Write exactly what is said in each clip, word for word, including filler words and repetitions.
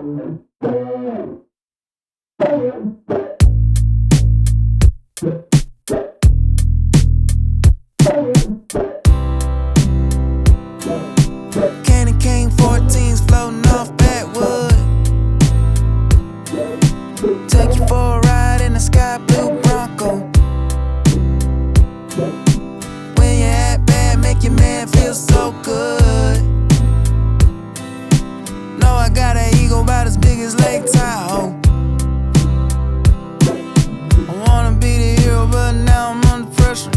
Candy cane fourteens floating off Backwood. Take you for a ride in a sky blue Bronco. When you act bad, make your man feel so good. Know I got an ego about as big as Lake Tahoe. I wanna be the hero, but now I'm under pressure.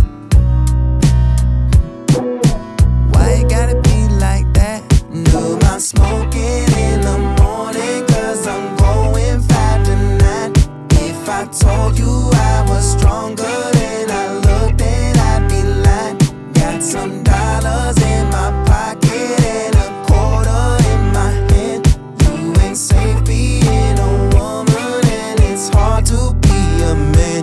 Why you gotta be like that? Do my smoking in the morning, cause I'm going five to nine. If I told you I was stronger than I look, then I'd be lying. Got some dollars in my pocket and a quarter in my hand. You ain't safe being a woman, and it's hard to be a man.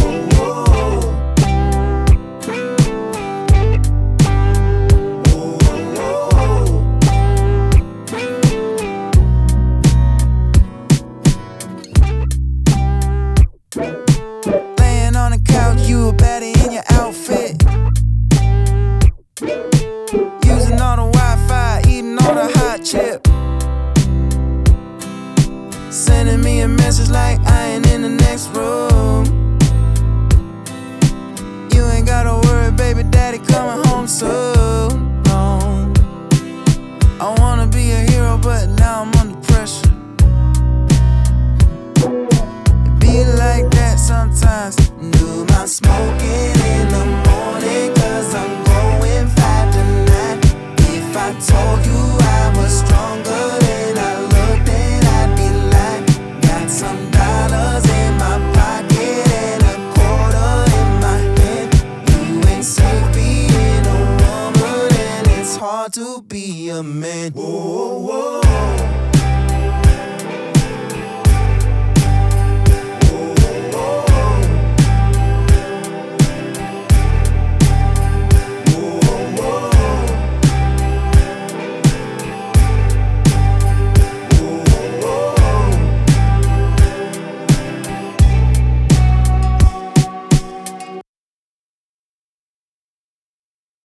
Laying on the couch, you a baddie in your outfit. Using all the Wi-Fi, eating all the hot chip. Sending me a message like I ain't in the next room. You ain't gotta worry, baby daddy coming home soon. No. I wanna be a hero, but now I'm under pressure. Be like that sometimes. Do my smoking in the morning, cause I'm going five to nine. If I told you I was stronger than I look, then I'd be lying. Got some dollars in my pocket and a quarter in my hand. You ain't safe being a woman, and it's hard to be a man. Whoa, whoa, whoa.